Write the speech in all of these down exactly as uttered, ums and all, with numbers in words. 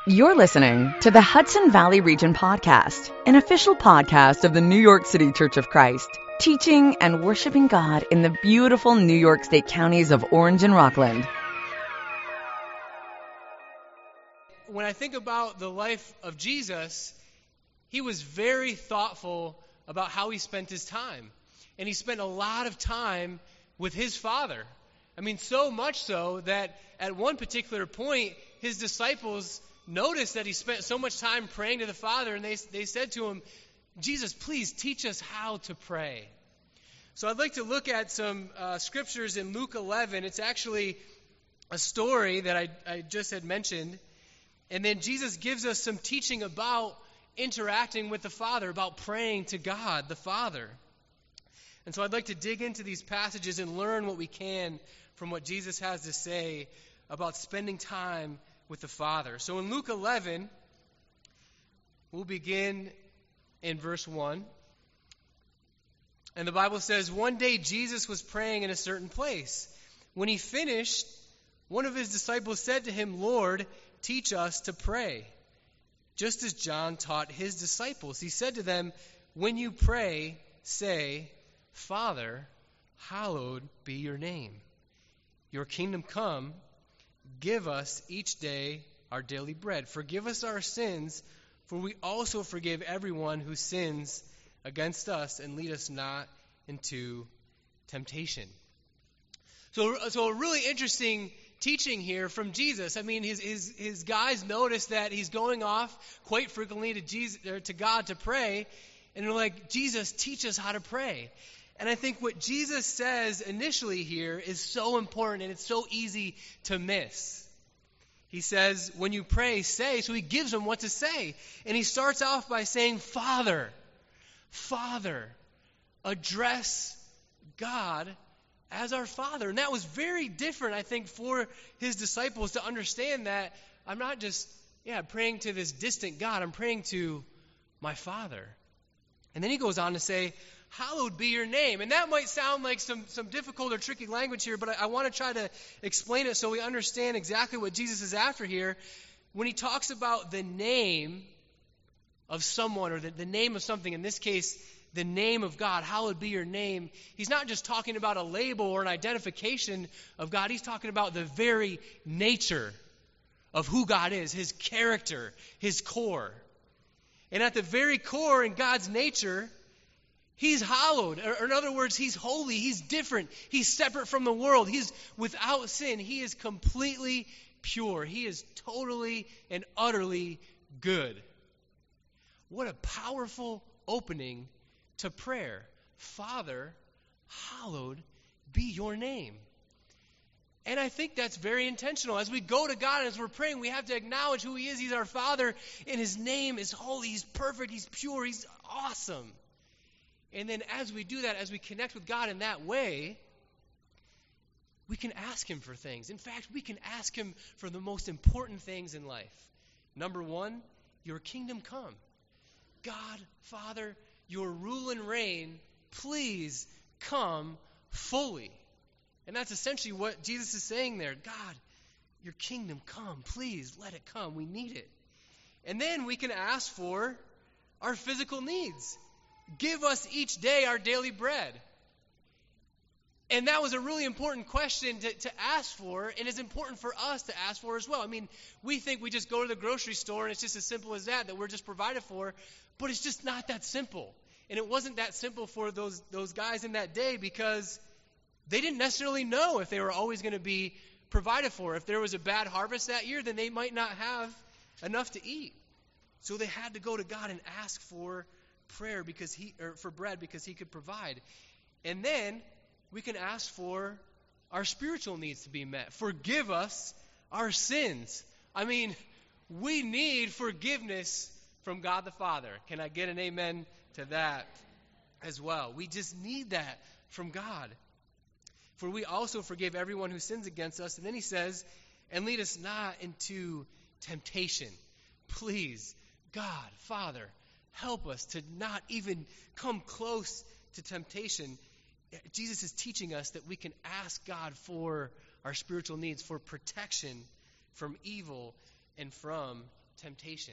You're listening to the Hudson Valley Region Podcast, an official podcast of the New York City Church of Christ, teaching and worshiping God in the beautiful New York State counties of Orange and Rockland. When I think about the life of Jesus, he was very thoughtful about how he spent his time. And he spent a lot of time with his Father. I mean, so much so that at one particular point, his disciples noticed that he spent so much time praying to the Father, and they, they said to him, Jesus, please teach us how to pray. So I'd like to look at some uh, scriptures in Luke eleven. It's actually a story that I, I just had mentioned. And then Jesus gives us some teaching about interacting with the Father, about praying to God, the Father. And so I'd like to dig into these passages and learn what we can from what Jesus has to say about spending time with the Father. So in Luke eleven, we'll begin in verse one. And the Bible says, one day Jesus was praying in a certain place. When he finished, one of his disciples said to him, Lord, teach us to pray, just as John taught his disciples. He said to them, when you pray, say, Father, hallowed be your name. Your kingdom come. Give us each day our daily bread. Forgive us our sins, for we also forgive everyone who sins against us, and lead us not into temptation. So, so a really interesting teaching here from Jesus. I mean, his his his guys notice that he's going off quite frequently to Jesus or to God to pray, and they're like, Jesus, teach us how to pray. And I think what Jesus says initially here is so important, and it's so easy to miss. He says, when you pray, say. So he gives them what to say. And he starts off by saying, Father, Father, address God as our Father. And that was very different, I think, for his disciples to understand that I'm not just, yeah, praying to this distant God. I'm praying to my Father. And then he goes on to say, hallowed be your name. And that might sound like some, some difficult or tricky language here, but I, I want to try to explain it so we understand exactly what Jesus is after here. When he talks about the name of someone, or the, the name of something, in this case, the name of God, hallowed be your name, he's not just talking about a label or an identification of God. He's talking about the very nature of who God is, his character, his core. And at the very core in God's nature, he's hallowed. Or in other words, he's holy. He's different. He's separate from the world. He's without sin. He is completely pure. He is totally and utterly good. What a powerful opening to prayer. Father, hallowed be your name. And I think that's very intentional. As we go to God and as we're praying, we have to acknowledge who he is. He's our Father, and his name is holy. He's perfect. He's pure. He's awesome. And then as we do that, as we connect with God in that way, we can ask him for things. In fact, we can ask him for the most important things in life. Number one, your kingdom come. God, Father, your rule and reign, please come fully. And that's essentially what Jesus is saying there. God, your kingdom come. Please let it come. We need it. And then we can ask for our physical needs. Give us each day our daily bread. And that was a really important question to, to ask for, and it's important for us to ask for as well. I mean, we think we just go to the grocery store and it's just as simple as that, that we're just provided for, but it's just not that simple. And it wasn't that simple for those, those guys in that day because they didn't necessarily know if they were always going to be provided for. If there was a bad harvest that year, then they might not have enough to eat. So they had to go to God and ask for prayer because he, or for bread because he could provide. And then we can ask for our spiritual needs to be met. Forgive us our sins. I mean, we need forgiveness from God the Father. Can I get an amen to that as well? We just need that from God. For we also forgive everyone who sins against us. And then he says, and lead us not into temptation. Please, God, Father, help us to not even come close to temptation. Jesus is teaching us that we can ask God for our spiritual needs, for protection from evil and from temptation.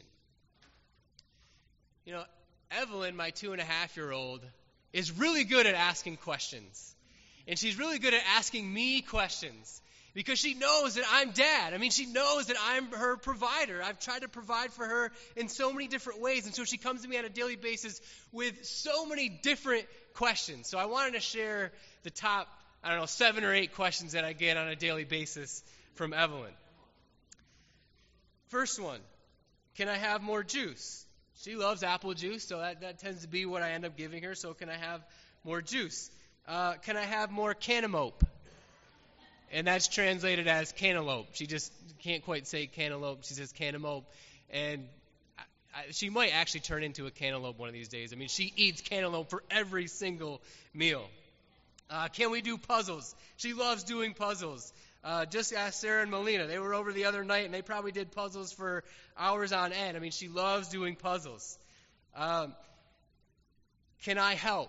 You know, Evelyn, my two and a half year old, is really good at asking questions. And she's really good at asking me questions because she knows that I'm dad. I mean, she knows that I'm her provider. I've tried to provide for her in so many different ways. And so she comes to me on a daily basis with so many different questions. So I wanted to share the top, I don't know, seven or eight questions that I get on a daily basis from Evelyn. First one, can I have more juice? She loves apple juice, so that, that tends to be what I end up giving her. So can I have more juice? Uh, can I have more cantaloupe? And that's translated as cantaloupe. She just can't quite say cantaloupe. She says cantaloupe. And I, I, she might actually turn into a cantaloupe one of these days. I mean, she eats cantaloupe for every single meal. Uh, can we do puzzles? She loves doing puzzles. Uh, just ask Sarah and Melina. They were over the other night, and they probably did puzzles for hours on end. I mean, she loves doing puzzles. Um, can I help?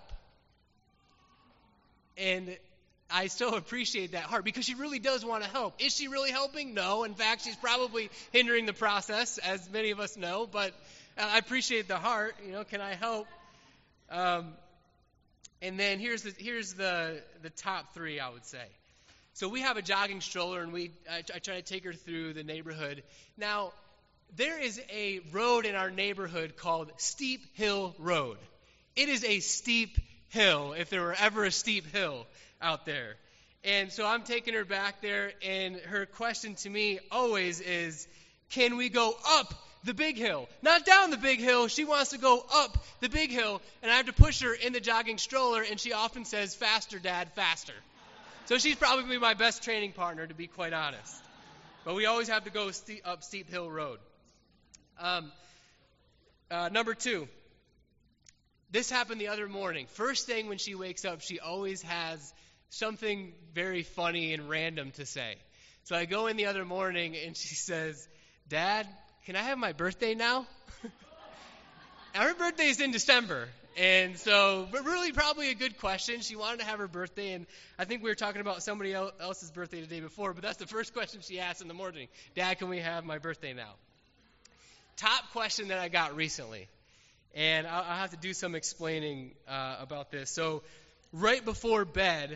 And I so appreciate that heart because she really does want to help. Is she really helping? No. In fact, she's probably hindering the process, as many of us know. But I appreciate the heart. You know, can I help? Um, and then here's the here's the the top three, I would say. So we have a jogging stroller, and we I, I try to take her through the neighborhood. Now, there is a road in our neighborhood called Steep Hill Road. It is a steep hill, if there were ever a steep hill out there. And so I'm taking her back there, and her question to me always is, can we go up the big hill? Not down the big hill. She wants to go up the big hill, and I have to push her in the jogging stroller, and she often says, faster, Dad, faster. So she's probably my best training partner, to be quite honest. But we always have to go steep, up Steep Hill Road. Um, uh, number two. This happened the other morning. First thing when she wakes up, she always has something very funny and random to say. So I go in the other morning, and she says, Dad, can I have my birthday now? Now, her birthday is in December. And so, but really probably a good question. She wanted to have her birthday, and I think we were talking about somebody else's birthday the day before, but that's the first question she asked in the morning. Dad, can we have my birthday now? Top question that I got recently. And I'll, I'll have to do some explaining uh, about this. So right before bed,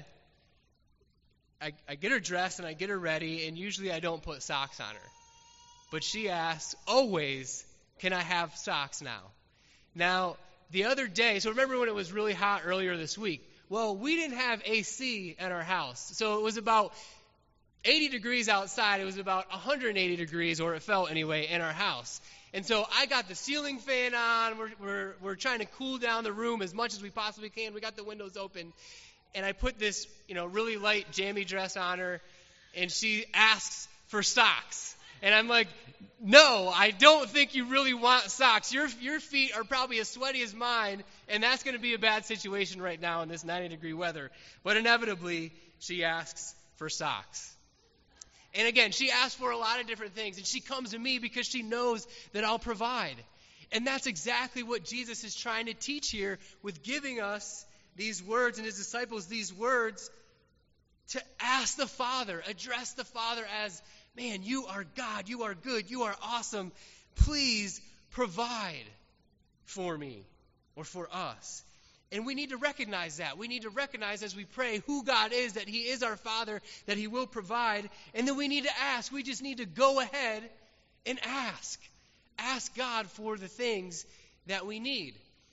I, I get her dressed and I get her ready, and usually I don't put socks on her. But she asks, always, can I have socks now? Now, the other day, so remember when it was really hot earlier this week? Well, we didn't have A C at our house. So it was about eighty degrees outside. It was about one hundred eighty degrees, or it felt anyway, in our house. And so I got the ceiling fan on. We're, we're, we're trying to cool down the room as much as we possibly can. We got the windows open. And I put this, you know, really light jammy dress on her, and she asks for socks. And I'm like, no, I don't think you really want socks. Your your feet are probably as sweaty as mine, and that's going to be a bad situation right now in this ninety degree weather. But inevitably, she asks for socks. And again, she asks for a lot of different things, and she comes to me because she knows that I'll provide. And that's exactly what Jesus is trying to teach here with giving us these words and his disciples these words to ask the Father, address the Father as, man, you are God, you are good, you are awesome. Please provide for me or for us. And we need to recognize that. We need to recognize as we pray who God is, that he is our Father, that he will provide. And then we need to ask. We just need to go ahead and ask. Ask God for the things that we need.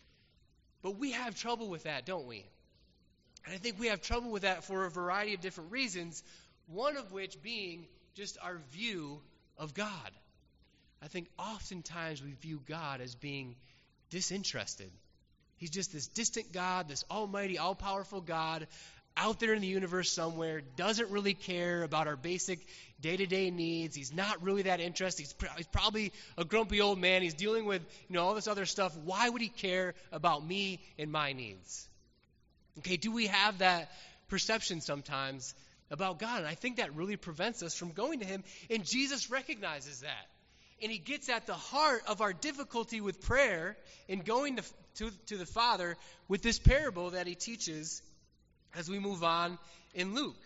But we have trouble with that, don't we? And I think we have trouble with that for a variety of different reasons, one of which being just our view of God. I think oftentimes we view God as being disinterested. He's just this distant God, this almighty, all-powerful God out there in the universe somewhere, doesn't really care about our basic day-to-day needs. He's not really that interested. He's, pr- he's probably a grumpy old man. He's dealing with, you know, all this other stuff. Why would he care about me and my needs? Okay, do we have that perception sometimes about God? And I think that really prevents us from going to him. And Jesus recognizes that. And he gets at the heart of our difficulty with prayer and going to, to, to the Father with this parable that he teaches as we move on in Luke.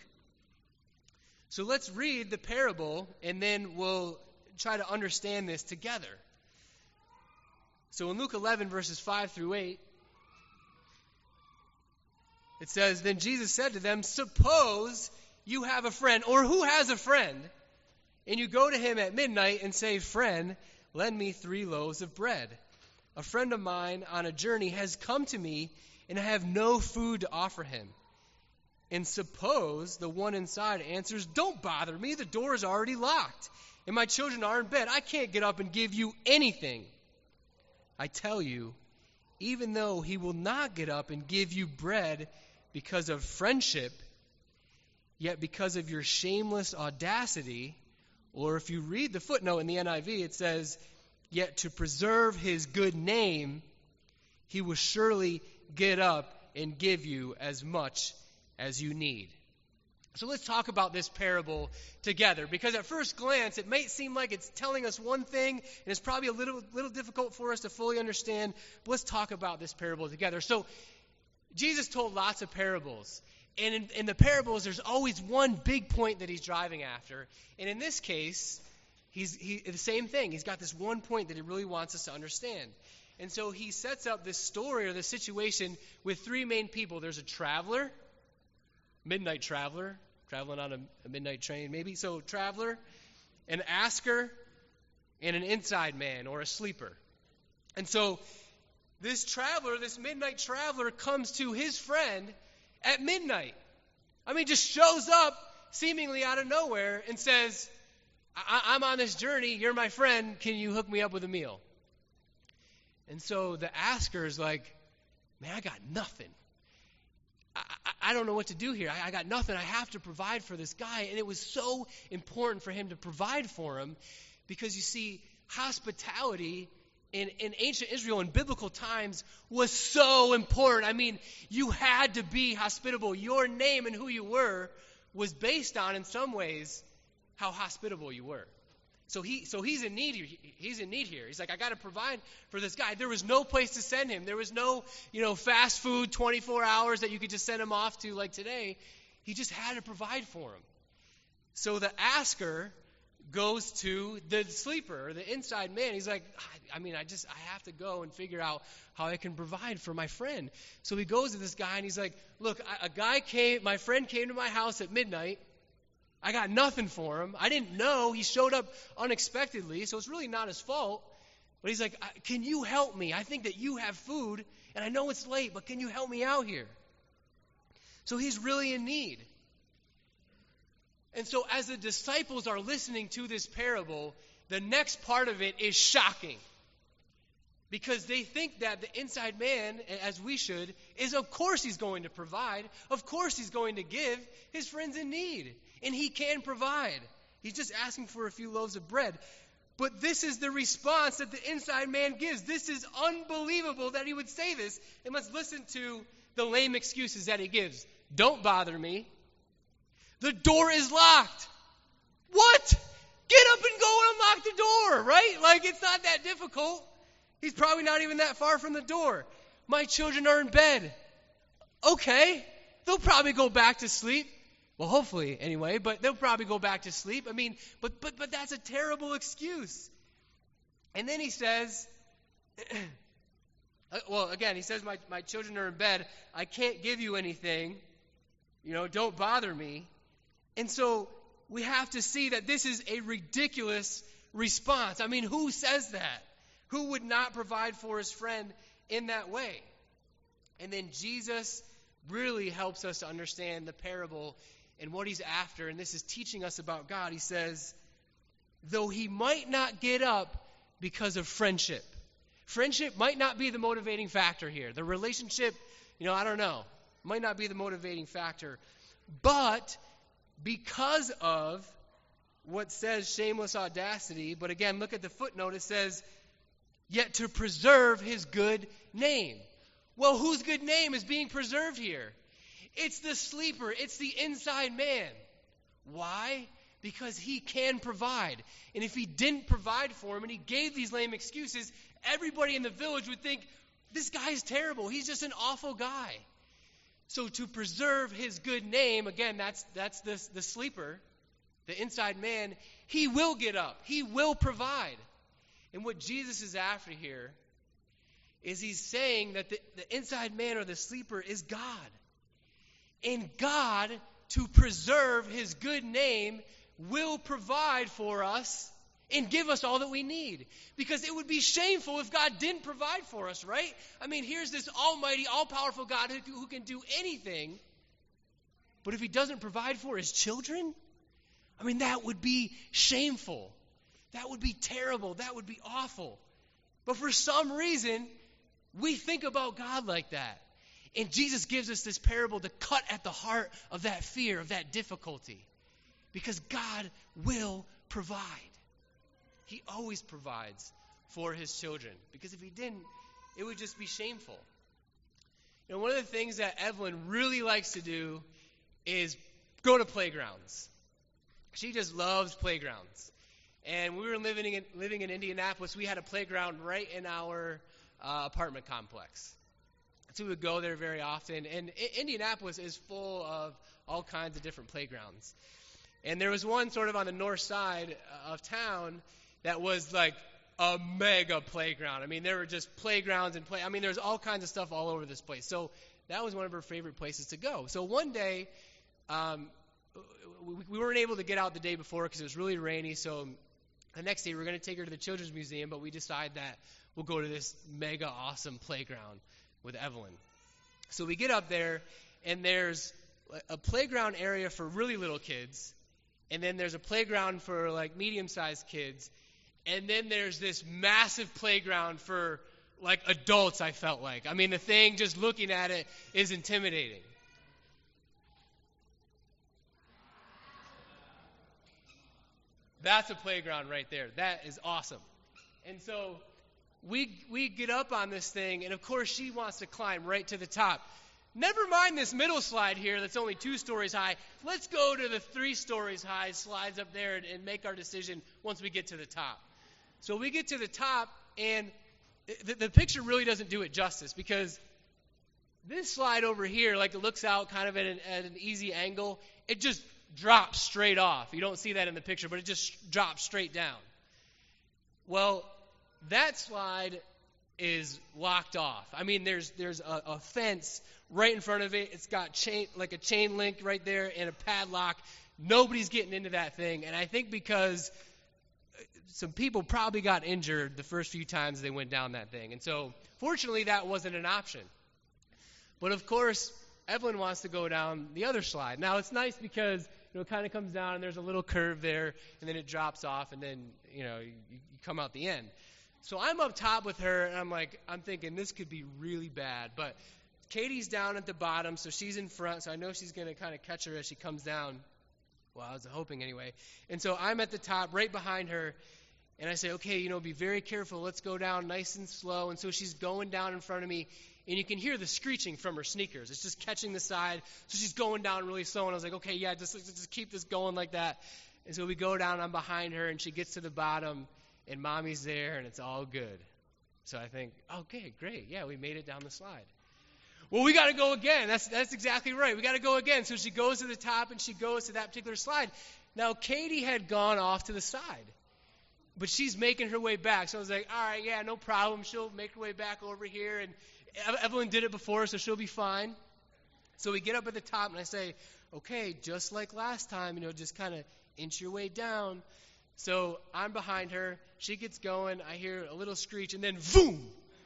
So let's read the parable, and then we'll try to understand this together. So in Luke eleven, verses five through eight, it says, "Then Jesus said to them, suppose you have a friend," or who has a friend, "and you go to him at midnight and say, 'Friend, lend me three loaves of bread. A friend of mine on a journey has come to me, and I have no food to offer him.' And suppose the one inside answers, 'Don't bother me, the door is already locked, and my children are in bed. I can't get up and give you anything.' I tell you, even though he will not get up and give you bread because of friendship, yet because of your shameless audacity," or if you read the footnote in the N I V, it says, "yet to preserve his good name, he will surely get up and give you as much as you need." So let's talk about this parable together, because at first glance it may seem like it's telling us one thing, and it's probably a little, little difficult for us to fully understand, but let's talk about this parable together. So Jesus told lots of parables, and in, in the parables there's always one big point that he's driving after, and in this case, he's he, the same thing. He's got this one point that he really wants us to understand. And so he sets up this story or this situation with three main people. There's a traveler, midnight traveler, traveling on a, a midnight train maybe. So traveler, an asker, and an inside man or a sleeper. And so this traveler, this midnight traveler, comes to his friend at midnight. I mean, just shows up seemingly out of nowhere and says, I- I'm on this journey, you're my friend, can you hook me up with a meal? And so the asker is like, man, I got nothing. I, I, I don't know what to do here. I, I got nothing. I have to provide for this guy. And it was so important for him to provide for him because, you see, hospitality in, in ancient Israel in biblical times was so important. I mean, you had to be hospitable. Your name and who you were was based on, in some ways, how hospitable you were. So he, so he's in need here. He's in need here. He's like, I got to provide for this guy. There was no place to send him. There was no, you know, fast food twenty-four hours that you could just send him off to like today. He just had to provide for him. So the asker goes to the sleeper, the inside man. He's like, I, I mean, I just, I have to go and figure out how I can provide for my friend. So he goes to this guy and he's like, look, I, a guy came, my friend came to my house at midnight. I got nothing for him. I didn't know. He showed up unexpectedly, so it's really not his fault. But he's like, can you help me? I think that you have food, and I know it's late, but can you help me out here? So he's really in need. And so as the disciples are listening to this parable, the next part of it is shocking. Because they think that the inside man, as we should, is of course he's going to provide. Of course he's going to give his friends in need. And he can provide. He's just asking for a few loaves of bread. But this is the response that the inside man gives. This is unbelievable that he would say this. And let's listen to the lame excuses that he gives. Don't bother me. The door is locked. What? Get up and go and unlock the door, right? Like, it's not that difficult. He's probably not even that far from the door. My children are in bed. Okay. They'll probably go back to sleep. Well, hopefully, anyway, but they'll probably go back to sleep. I mean, but but but that's a terrible excuse. And then he says, well, again, he says, my, my children are in bed. I can't give you anything. You know, don't bother me. And so we have to see that this is a ridiculous response. I mean, who says that? Who would not provide for his friend in that way? And then Jesus really helps us to understand the parable and what he's after, and this is teaching us about God. He says, though he might not get up because of friendship. Friendship might not be the motivating factor here. The relationship, you know, I don't know, might not be the motivating factor. But because of what says shameless audacity, but again, look at the footnote, it says, yet to preserve his good name. Well, whose good name is being preserved here? It's the sleeper. It's the inside man. Why? Because he can provide. And if he didn't provide for him and he gave these lame excuses, everybody in the village would think, this guy is terrible. He's just an awful guy. So to preserve his good name, again, that's that's the, the sleeper, the inside man, he will get up. He will provide. And what Jesus is after here is he's saying that the, the inside man or the sleeper is God. And God, to preserve his good name, will provide for us and give us all that we need. Because it would be shameful if God didn't provide for us, right? I mean, here's this almighty, all-powerful God who, who can do anything. But if he doesn't provide for his children, I mean, that would be shameful. That would be terrible. That would be awful. But for some reason, we think about God like that. And Jesus gives us this parable to cut at the heart of that fear, of that difficulty. Because God will provide. He always provides for his children. Because if he didn't, it would just be shameful. You know, one of the things that Evelyn really likes to do is go to playgrounds. She just loves playgrounds. And we were living in, living in Indianapolis. We had a playground right in our uh, apartment complex. So we would go there very often. And I- Indianapolis is full of all kinds of different playgrounds. And there was one sort of on the north side of town that was like a mega playground. I mean, there were just playgrounds and play. I mean, there's all kinds of stuff all over this place. So that was one of her favorite places to go. So one day, um, we, we weren't able to get out the day before because it was really rainy. So the next day, we were going to take her to the Children's Museum, but we decided that we'll go to this mega awesome playground with Evelyn. So we get up there, and there's a playground area for really little kids, and then there's a playground for like medium-sized kids, and then there's this massive playground for like adults, I felt like. I mean, the thing, just looking at it, is intimidating. That's a playground right there. That is awesome. And so we we get up on this thing, and of course she wants to climb right to the top. Never mind this middle slide here that's only two stories high. Let's go to the three stories high slides up there and, and make our decision once we get to the top. So we get to the top, and the, the picture really doesn't do it justice, because this slide over here, like it looks out kind of at an, at an easy angle, it just drops straight off. You don't see that in the picture, but it just drops straight down. Well, that slide is locked off. I mean, there's there's a, a fence right in front of it. It's got chain like a chain link right there and a padlock. Nobody's getting into that thing. And I think because some people probably got injured the first few times they went down that thing. And so, fortunately, that wasn't an option. But of course, Evelyn wants to go down the other slide. Now, it's nice because, you know, it kind of comes down and there's a little curve there, and then it drops off, and then, you know, you, you come out the end. So I'm up top with her, and I'm like, I'm thinking this could be really bad. But Katie's down at the bottom, so she's in front, so I know she's going to kind of catch her as she comes down. Well, I was hoping anyway. And so I'm at the top, right behind her, and I say, okay, you know, be very careful. Let's go down nice and slow. And so she's going down in front of me, and you can hear the screeching from her sneakers. It's just catching the side. So she's going down really slow, and I was like, okay, yeah, just, just keep this going like that. And so we go down, I'm behind her, and she gets to the bottom, and Mommy's there, and it's all good. So I think, okay, great. Yeah, we made it down the slide. Well, we got to go again. That's that's exactly right. We got to go again. So she goes to the top, and she goes to that particular slide. Now, Katie had gone off to the side, but she's making her way back. So I was like, all right, yeah, no problem. She'll make her way back over here. And Evelyn did it before, so she'll be fine. So we get up at the top, and I say, okay, just like last time, you know, just kind of inch your way down. So I'm behind her. She gets going. I hear a little screech, and then boom!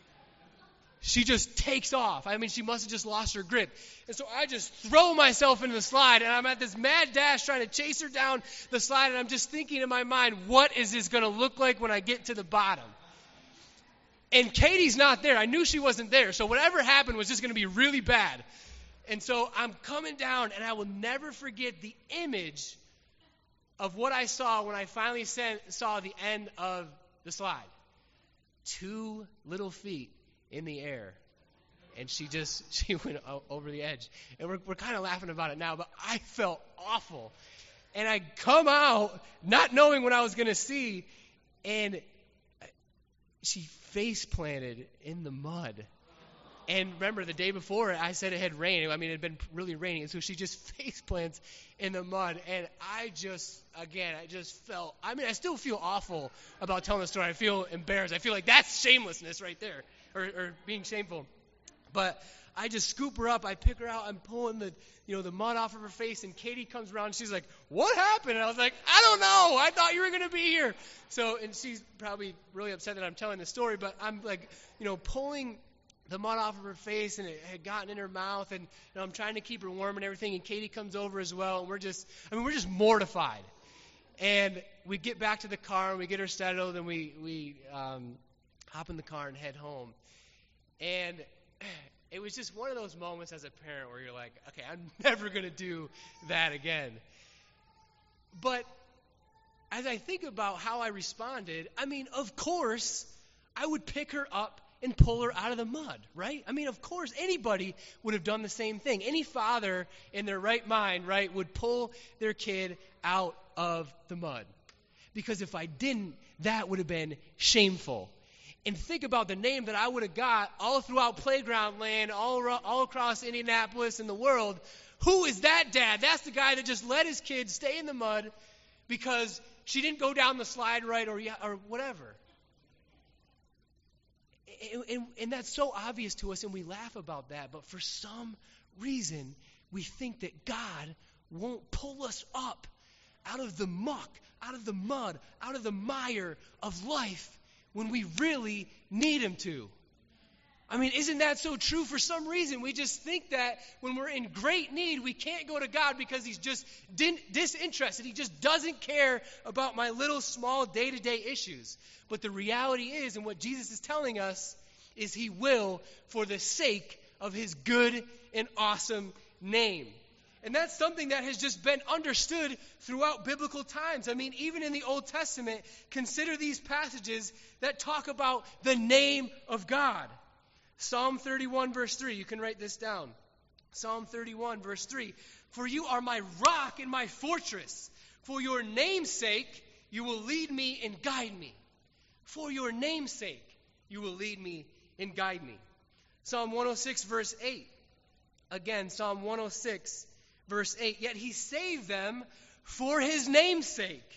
She just takes off. I mean, she must have just lost her grip. And so I just throw myself into the slide, and I'm at this mad dash trying to chase her down the slide, and I'm just thinking in my mind, what is this going to look like when I get to the bottom? And Katie's not there. I knew she wasn't there, so whatever happened was just going to be really bad. And so I'm coming down, and I will never forget the image of what I saw when I finally saw the end of the slide. Two little feet in the air. And she just, she went over the edge. And we're, we're kind of laughing about it now, but I felt awful. And I come out not knowing what I was going to see, and she face planted in the mud. And remember, the day before, I said it had rained. I mean, it had been really raining. And so she just face plants in the mud. And I just, again, I just felt, I mean, I still feel awful about telling the story. I feel embarrassed. I feel like that's shamelessness right there. or, or being shameful. But I just scoop her up. I pick her out. I'm pulling the, you know, the mud off of her face. And Katie comes around. And she's like, "What happened?" And I was like, "I don't know. I thought you were going to be here." So, and she's probably really upset that I'm telling the story. But I'm like, you know, pulling the mud off of her face, and it had gotten in her mouth. And you know, I'm trying to keep her warm and everything. And Katie comes over as well. And we're just, I mean, we're just mortified. And we get back to the car, and we get her settled, and we we um, hop in the car and head home. And it was just one of those moments as a parent where you're like, okay, I'm never going to do that again. But as I think about how I responded, I mean, of course, I would pick her up and pull her out of the mud, right? I mean, of course, anybody would have done the same thing. Any father in their right mind, right, would pull their kid out of the mud. Because if I didn't, that would have been shameful. And think about the name that I would have got all throughout playground land, all, around, all across Indianapolis and the world. Who is that dad? That's the guy that just let his kid stay in the mud because she didn't go down the slide right or, or whatever. And, and, and that's so obvious to us, and we laugh about that. But for some reason, we think that God won't pull us up out of the muck, out of the mud, out of the mire of life when we really need him to. I mean, isn't that so true? For some reason, we just think that when we're in great need, we can't go to God because he's just din- disinterested. He just doesn't care about my little small day-to-day issues. But the reality is, and what Jesus is telling us, is he will for the sake of his good and awesome name. And that's something that has just been understood throughout biblical times. I mean, even in the Old Testament, consider these passages that talk about the name of God. Psalm thirty-one, verse three. You can write this down. Psalm thirty-one, verse three. For you are my rock and my fortress. For your name's sake, you will lead me and guide me. For your name's sake, you will lead me and guide me. Psalm one oh six, verse eight. Again, Psalm one oh six, verse eight. Yet he saved them for his name's sake,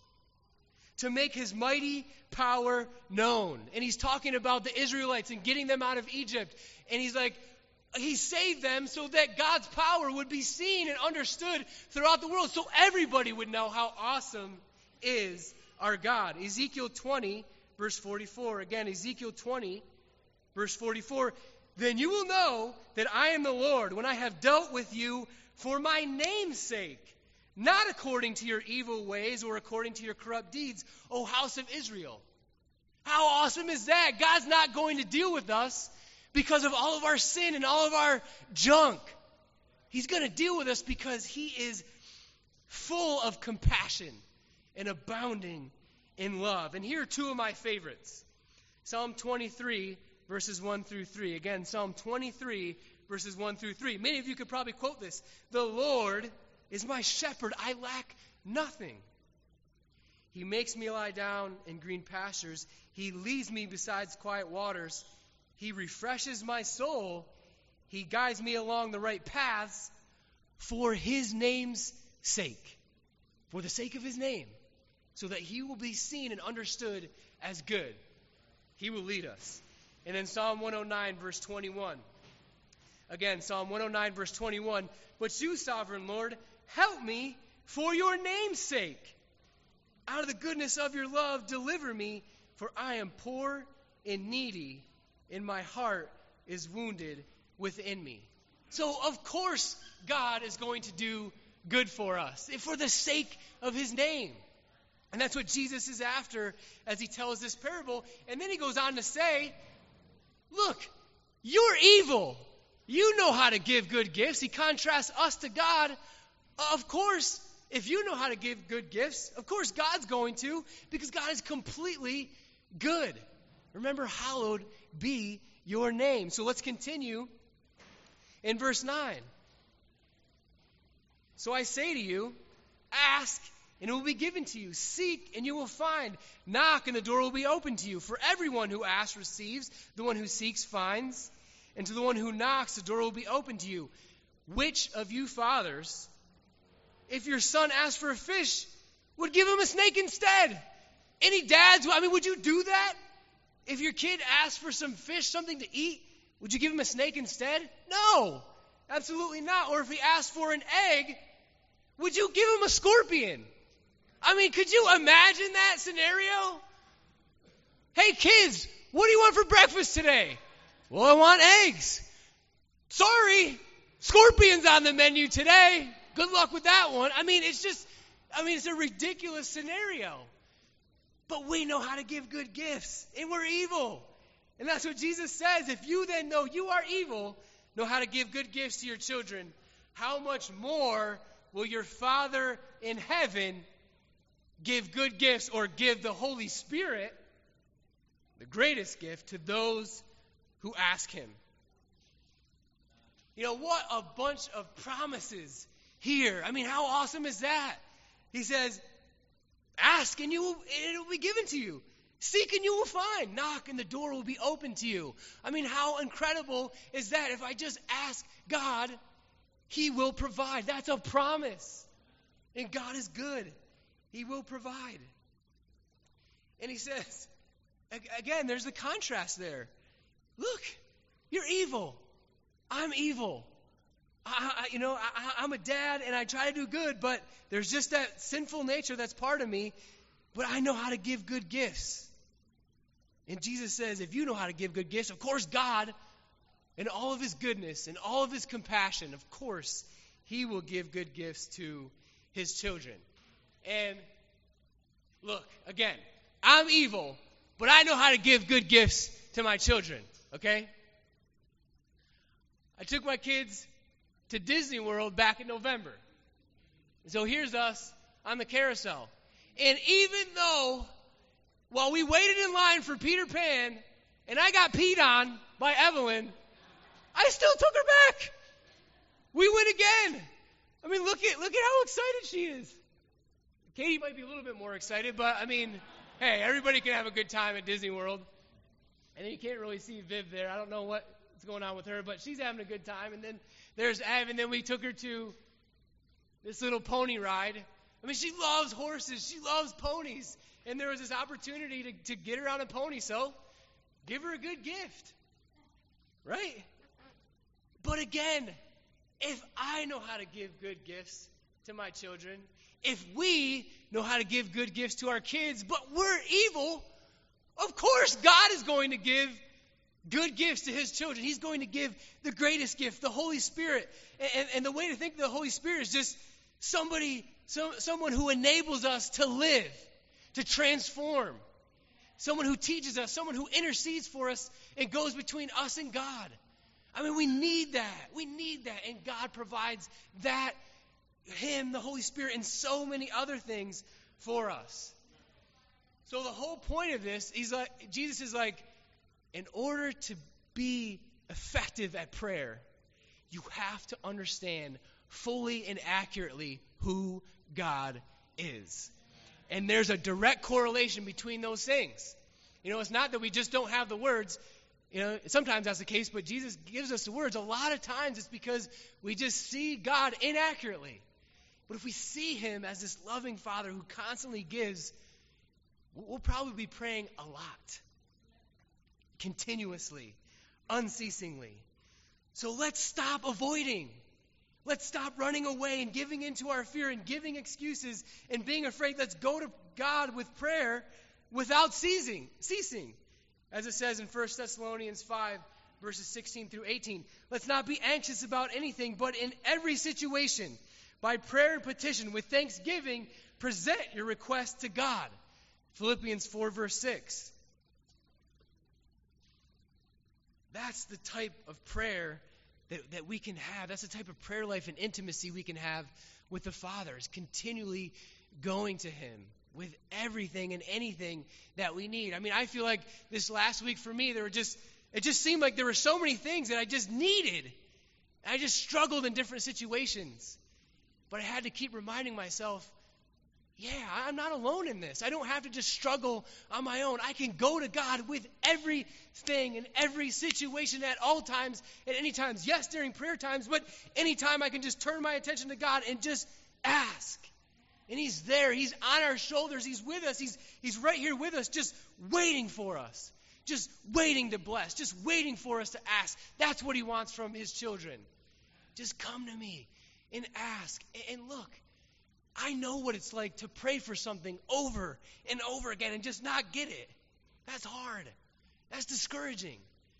to make his mighty power known. And he's talking about the Israelites and getting them out of Egypt. And he's like, he saved them so that God's power would be seen and understood throughout the world, so everybody would know how awesome is our God. Ezekiel twenty, verse forty-four. Again, Ezekiel twenty, verse forty-four. Then you will know that I am the Lord when I have dealt with you for my name's sake, not according to your evil ways or according to your corrupt deeds, O house of Israel. How awesome is that? God's not going to deal with us because of all of our sin and all of our junk. He's going to deal with us because he is full of compassion and abounding in love. And here are two of my favorites. Psalm twenty-three, verses one through three. Again, Psalm twenty-three, verses one through three. Many of you could probably quote this. The Lord is my shepherd, I lack nothing. He makes me lie down in green pastures. He leads me beside quiet waters. He refreshes my soul. He guides me along the right paths for his name's sake. For the sake of his name. So that he will be seen and understood as good. He will lead us. And then Psalm one oh nine, verse twenty-one. Again, Psalm one oh nine, verse twenty-one. But you, sovereign Lord, help me for your name's sake. Out of the goodness of your love, deliver me, for I am poor and needy, and my heart is wounded within me. So, of course, God is going to do good for us, for the sake of his name. And that's what Jesus is after as he tells this parable. And then he goes on to say, look, you're evil. You know how to give good gifts. He contrasts us to God. Of course, if you know how to give good gifts, of course God's going to, because God is completely good. Remember, hallowed be your name. So let's continue in verse nine. So I say to you, ask and it will be given to you. Seek and you will find. Knock and the door will be opened to you. For everyone who asks receives, the one who seeks finds, and to the one who knocks the door will be opened to you. Which of you fathers, if your son asked for a fish, would give him a snake instead? Any dads, I mean, would you do that? If your kid asks for some fish, something to eat, would you give him a snake instead? No, absolutely not. Or if he asks for an egg, would you give him a scorpion? I mean, could you imagine that scenario? Hey, kids, what do you want for breakfast today? Well, I want eggs. Sorry, scorpion's on the menu today. Good luck with that one. I mean, it's just, I mean, it's a ridiculous scenario. But we know how to give good gifts, and we're evil. And that's what Jesus says. If you then know you are evil, know how to give good gifts to your children, how much more will your Father in heaven give good gifts, or give the Holy Spirit, the greatest gift, to those who ask him? You know, what a bunch of promises here. I mean, how awesome is that? He says, ask and you will, and it will be given to you. Seek and you will find. Knock and the door will be open to you. I mean, how incredible is that? If I just ask God, he will provide. That's a promise. And God is good. He will provide. And he says, again, there's the contrast there. Look, you're evil. I'm evil. I, I, you know, I, I'm a dad and I try to do good, but there's just that sinful nature that's part of me. But I know how to give good gifts. And Jesus says, if you know how to give good gifts, of course God, in all of his goodness and all of his compassion, of course, he will give good gifts to his children. And look, again, I'm evil, but I know how to give good gifts to my children, okay? I took my kids to Disney World back in November. So here's us on the carousel. And even though, while we waited in line for Peter Pan, and I got peed on by Evelyn, I still took her back. We went again. I mean, look at look at how excited she is. Katie might be a little bit more excited, but I mean, hey, everybody can have a good time at Disney World. And then you can't really see Viv there. I don't know what's going on with her, but she's having a good time. And then there's Ev, and then we took her to this little pony ride. I mean, she loves horses. She loves ponies. And there was this opportunity to, to get her on a pony, so give her a good gift. Right? But again, if I know how to give good gifts to my children, if we know how to give good gifts to our kids, but we're evil, of course God is going to give good gifts to his children. He's going to give the greatest gift, the Holy Spirit. And, and, and the way to think of the Holy Spirit is just somebody, so, someone who enables us to live, to transform. Someone who teaches us, someone who intercedes for us and goes between us and God. I mean, we need that. We need that. And God provides that, him, the Holy Spirit, and so many other things for us. So the whole point of this, he's like, Jesus is like, in order to be effective at prayer, you have to understand fully and accurately who God is. And there's a direct correlation between those things. You know, it's not that we just don't have the words. You know, sometimes that's the case, but Jesus gives us the words. A lot of times it's because we just see God inaccurately. But if we see him as this loving Father who constantly gives, we'll probably be praying a lot. Continuously. Unceasingly. So let's stop avoiding. Let's stop running away and giving into our fear and giving excuses and being afraid. Let's go to God with prayer without ceasing. ceasing. As it says in First Thessalonians five, verses sixteen through eighteen. Let's not be anxious about anything, but in every situation, by prayer and petition, with thanksgiving, present your request to God. Philippians four, verse six. That's the type of prayer that, that we can have. That's the type of prayer life and intimacy we can have with the Father, is continually going to him with everything and anything that we need. I mean, I feel like this last week for me, there were just, it just seemed like there were so many things that I just needed. I just struggled in different situations. But I had to keep reminding myself, yeah, I'm not alone in this. I don't have to just struggle on my own. I can go to God with everything and every situation at all times, at any times. Yes, during prayer times, but anytime I can just turn my attention to God and just ask. And he's there. He's on our shoulders. He's with us. He's, he's right here with us, just waiting for us. just waiting to bless, just waiting for us to ask. That's what he wants from his children. Just come to me and ask. And look, I know what it's like to pray for something over and over again and just not get it. That's hard. That's discouraging.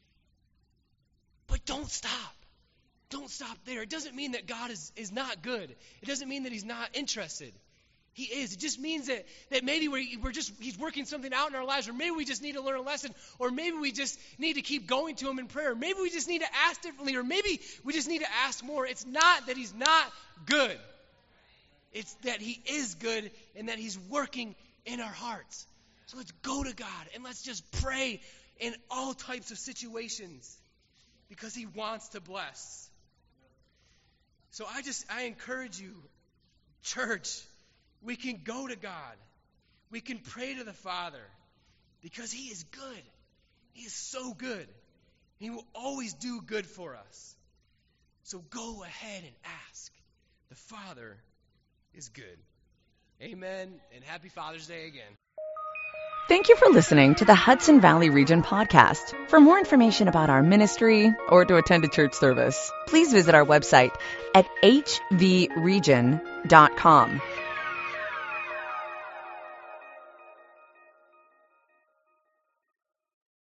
But don't stop. Don't stop there. It doesn't mean that God is, is not good. It doesn't mean that he's not interested. He is. It just means that, that maybe we're, we're just, he's working something out in our lives, or maybe we just need to learn a lesson, or maybe we just need to keep going to him in prayer. Maybe we just need to ask differently, or maybe we just need to ask more. It's not that he's not good. It's that he is good and that he's working in our hearts. So let's go to God and let's just pray in all types of situations because he wants to bless. So I just, I encourage you, church, we can go to God. We can pray to the Father because he is good. He is so good. He will always do good for us. So go ahead and ask. The Father is good. Amen, and happy Father's Day again. Thank you for listening to the Hudson Valley Region podcast. For more information about our ministry or to attend a church service, please visit our website at h v region dot com.